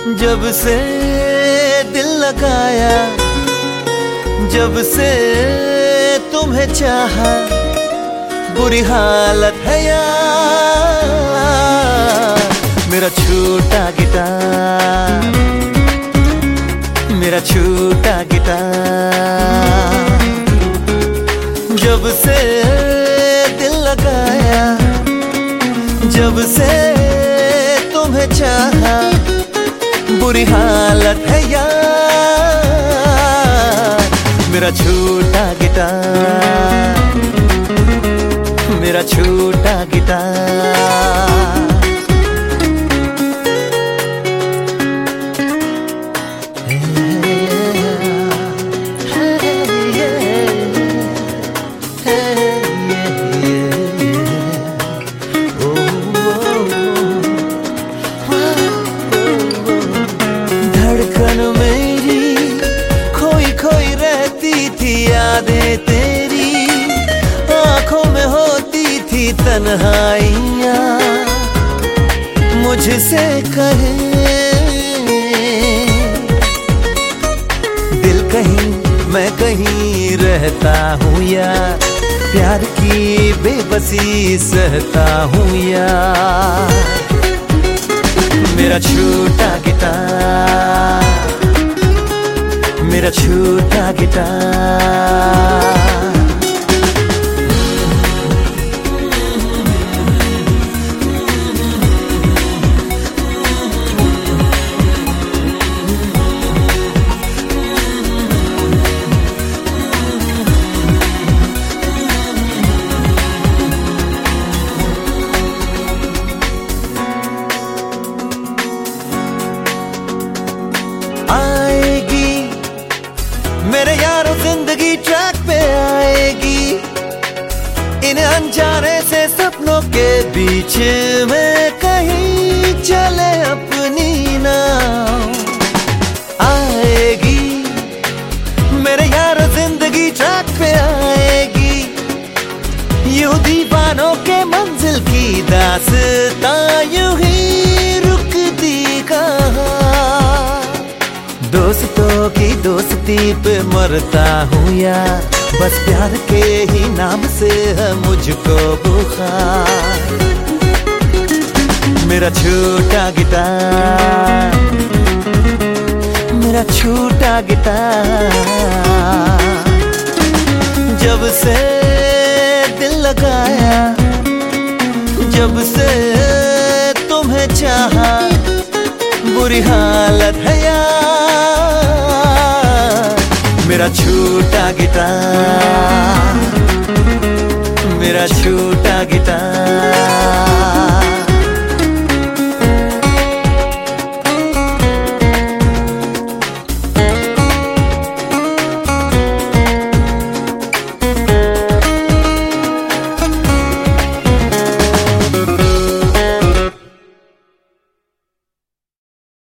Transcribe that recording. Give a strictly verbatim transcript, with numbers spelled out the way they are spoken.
जब से दिल लगाया, जब से तुम्हें चाहा, बुरी हालत है यार। मेरा छोटा गिटार, मेरा छोटा गिटार, जब से दिल लगाया, जब से तुम्हें चाहा, बुरी हालत है यार। मेरा छोटा गिटार, मेरा छोटा गिटार। धड़कन मेरी खोई खोई रहती थी यादें तेरी, आंखों में होती थी तन्हाइयाँ, मुझसे कहे दिल कहीं मैं कहीं रहता हूँ यार, प्यार की बेबसी सहता हूँ यार। मेरा छोटा गिटार, मेरा छोटा गिटार। आएगी मेरे यारों जिंदगी ट्रैक पे आएगी, इन अनजाने से सपनों के बीच में कहीं चले अपनी नाव। आएगी मेरे यारों जिंदगी ट्रैक पे आएगी, यूं दीवानों के मंजिल की दास्तां यूं ही रुकती कहाँ। दोस्तों की दोस्ती पे मरता हूँ यार, बस प्यार के ही नाम से है मुझको बुखार। मेरा छोटा गिटार, मेरा छोटा गिटार, जब से दिल लगाया, जब से तुम्हें चाहा, बुरी हालत है यार। मेरा छोटा गिटार, मेरा छोटा गिटार।